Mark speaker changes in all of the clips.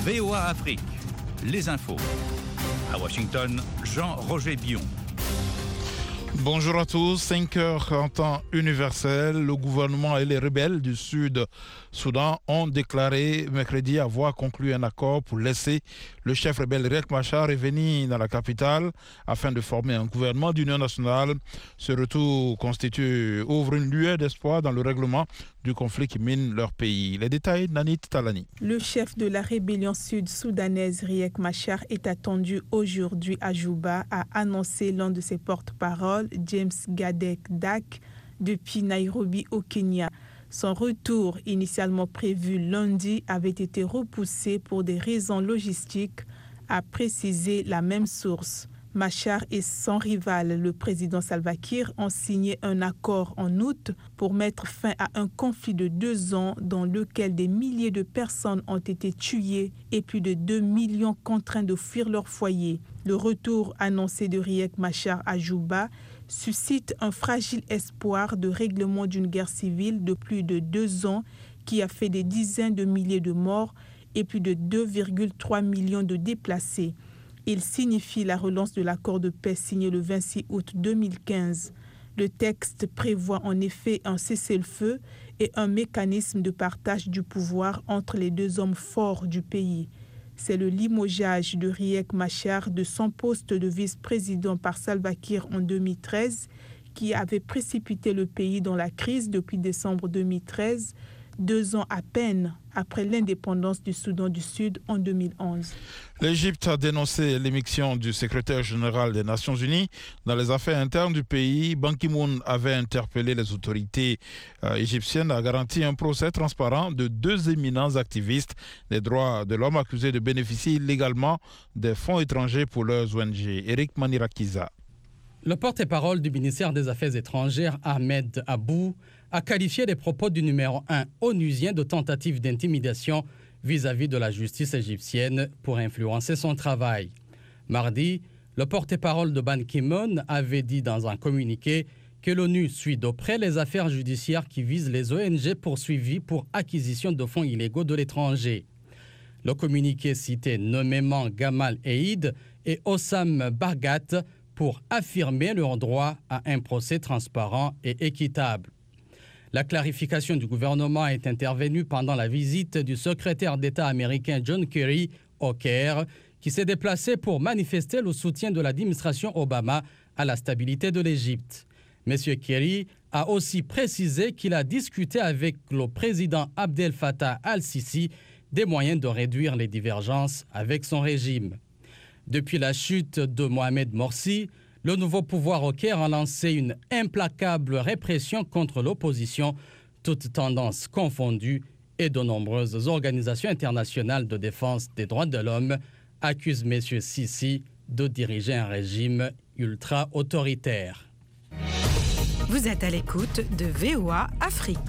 Speaker 1: VOA Afrique, les infos. À Washington, Jean-Roger Bion.
Speaker 2: Bonjour à tous, 5 heures en temps universel. Le gouvernement et les rebelles du Sud-Soudan ont déclaré mercredi avoir conclu un accord pour laisser le chef rebelle Riek Machar revenir dans la capitale afin de former un gouvernement d'union nationale. Ce retour ouvre une lueur d'espoir dans le règlement du conflit qui mine leur pays. Les détails, Nanit Talani.
Speaker 3: Le chef de la rébellion sud-soudanaise Riek Machar est attendu aujourd'hui à Juba, a annoncé l'un de ses porte-paroles, James Gadek Dak, depuis Nairobi au Kenya. Son retour, initialement prévu lundi, avait été repoussé pour des raisons logistiques, a précisé la même source. Machar et son rival, le président Salva Kiir, ont signé un accord en août pour mettre fin à un conflit de 2 ans dans lequel des milliers de personnes ont été tuées et plus de 2 millions contraints de fuir leur foyer. Le retour annoncé de Riek Machar à Juba suscite un fragile espoir de règlement d'une guerre civile de plus de 2 ans qui a fait des dizaines de milliers de morts et plus de 2,3 millions de déplacés. Il signifie la relance de l'accord de paix signé le 26 août 2015. Le texte prévoit en effet un cessez-le-feu et un mécanisme de partage du pouvoir entre les 2 hommes forts du pays. C'est le limogeage de Riek Machar de son poste de vice-président par Salva Kiir en 2013 qui avait précipité le pays dans la crise depuis décembre 2013, 2 ans à peine après l'indépendance du Soudan du Sud en 2011.
Speaker 2: L'Égypte a dénoncé l'émission du secrétaire général des Nations Unies dans les affaires internes du pays. Ban Ki-moon avait interpellé les autorités égyptiennes à garantir un procès transparent de 2 éminents activistes des droits de l'homme accusés de bénéficier illégalement des fonds étrangers pour leurs ONG. Eric Manirakiza.
Speaker 4: Le porte-parole du ministère des Affaires étrangères, Ahmed Abou, a qualifié les propos du numéro 1 onusien de tentative d'intimidation vis-à-vis de la justice égyptienne pour influencer son travail. Mardi, le porte-parole de Ban Ki-moon avait dit dans un communiqué que l'ONU suit de près les affaires judiciaires qui visent les ONG poursuivies pour acquisition de fonds illégaux de l'étranger. Le communiqué citait nommément Gamal Eid et Hossam Bargat pour affirmer leur droit à un procès transparent et équitable. La clarification du gouvernement est intervenue pendant la visite du secrétaire d'État américain John Kerry au Caire, qui s'est déplacé pour manifester le soutien de l'administration Obama à la stabilité de l'Égypte. M. Kerry a aussi précisé qu'il a discuté avec le président Abdel Fattah al-Sisi des moyens de réduire les divergences avec son régime. Depuis la chute de Mohamed Morsi, le nouveau pouvoir au Caire a lancé une implacable répression contre l'opposition, toutes tendances confondues, et de nombreuses organisations internationales de défense des droits de l'homme accusent M. Sisi de diriger un régime ultra-autoritaire.
Speaker 5: Vous êtes à l'écoute de VOA Afrique.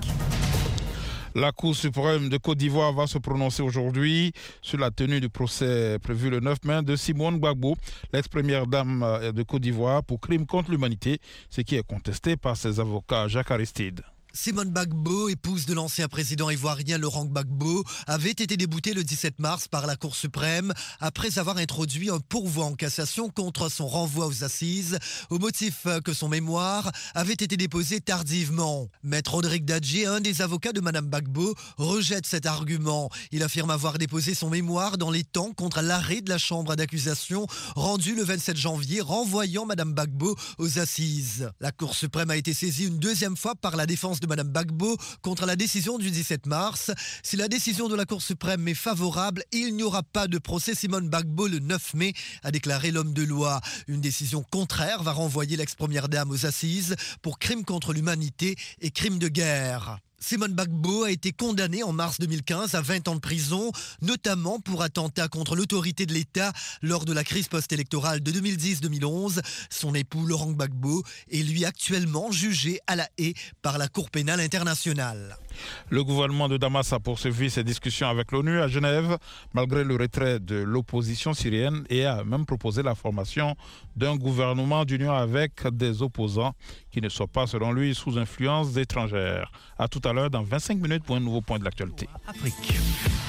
Speaker 2: La Cour suprême de Côte d'Ivoire va se prononcer aujourd'hui sur la tenue du procès prévu le 9 mai de Simone Gbagbo, l'ex-première dame de Côte d'Ivoire, pour crime contre l'humanité, ce qui est contesté par ses avocats. Jacques Aristide.
Speaker 6: Simone Gbagbo, épouse de l'ancien président ivoirien Laurent Gbagbo, avait été déboutée le 17 mars par la Cour suprême après avoir introduit un pourvoi en cassation contre son renvoi aux assises au motif que son mémoire avait été déposé tardivement. Maître Rodrigue Dadjé, un des avocats de Mme Gbagbo, rejette cet argument. Il affirme avoir déposé son mémoire dans les temps contre l'arrêt de la chambre d'accusation rendu le 27 janvier renvoyant Mme Gbagbo aux assises. La Cour suprême a été saisie une 2e fois par la défense de Mme Gbagbo contre la décision du 17 mars. Si la décision de la Cour suprême est favorable, il n'y aura pas de procès Simone Gbagbo le 9 mai, a déclaré l'homme de loi. Une décision contraire va renvoyer l'ex-première dame aux assises pour crimes contre l'humanité et crimes de guerre. Simone Gbagbo a été condamnée en mars 2015 à 20 ans de prison, notamment pour attentat contre l'autorité de l'État lors de la crise post-électorale de 2010-2011. Son époux Laurent Gbagbo est lui actuellement jugé à La Haye par la Cour pénale internationale.
Speaker 2: Le gouvernement de Damas a poursuivi ses discussions avec l'ONU à Genève, malgré le retrait de l'opposition syrienne, et a même proposé la formation d'un gouvernement d'union avec des opposants qui ne soient pas, selon lui, sous influence étrangère. À tout à l'heure dans 25 minutes pour un nouveau point de l'actualité.
Speaker 6: Afrique.